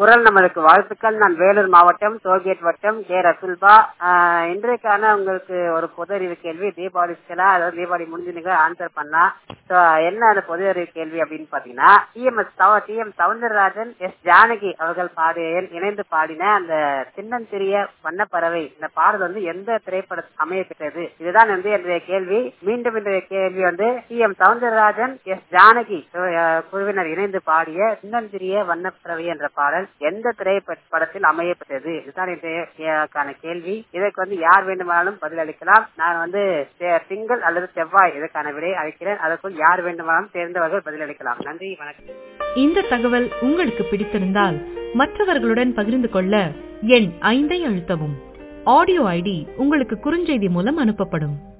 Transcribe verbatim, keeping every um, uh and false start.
குரல் நமதுக்கு வாழ்த்துக்கள். நான் வேலூர் மாவட்டம் டோல்கேட் வட்டம் கே ரசுல்பா. ஆஹ் இன்றைக்கான உங்களுக்கு ஒரு பொது அறிவு கேள்வி. தீபாவளி ஸ்பெஷலா, அதாவது தீபாவளி முடிஞ்சு நீங்க ஆன்சர் பண்ணலாம். என்ன அந்த பொது அறிவு கேள்வி அப்படின்னு பாத்தீங்கன்னா, TMS T M Soundararajan S Janaki அவர்கள் பாடிய இணைந்து பாடின அந்த சின்னஞ்சிறிய வண்ணப்பறவை இந்த பாடல் வந்து எந்த திரைப்பட அமைய பெற்றது? இதுதான் வந்து என்னுடைய கேள்வி. மீண்டும் இன்றைய கேள்வி வந்து T M Soundararajan S Janaki குழுவினர் இணைந்து பாடிய சின்னஞ்சிறிய வண்ணப்பறவை என்ற பாடல் எந்த திரைப்படத்தில் அமைய பெற்றது? இதுதான் இன்றைய கேள்வி. இதற்கு வந்து யார் வேண்டுமானாலும் பதில் அளிக்கலாம். நான் வந்து திங்கள் அல்லது செவ்வாய் இதற்கான விடை அளிக்கிறேன். அதற்குள் யார் வேண்டுமானாலும் தேர்ந்தவர்கள் பதில் அளிக்கலாம். நன்றி, வணக்கம். இந்த தகவல் உங்களுக்கு பிடித்திருந்தால் மற்றவர்களுடன் பகிர்ந்து கொள்ள எண் ஐந்தை அழுத்தவும். ஆடியோ ஐடி உங்களுக்கு குறுஞ்செய்தி மூலம் அனுப்பப்படும்.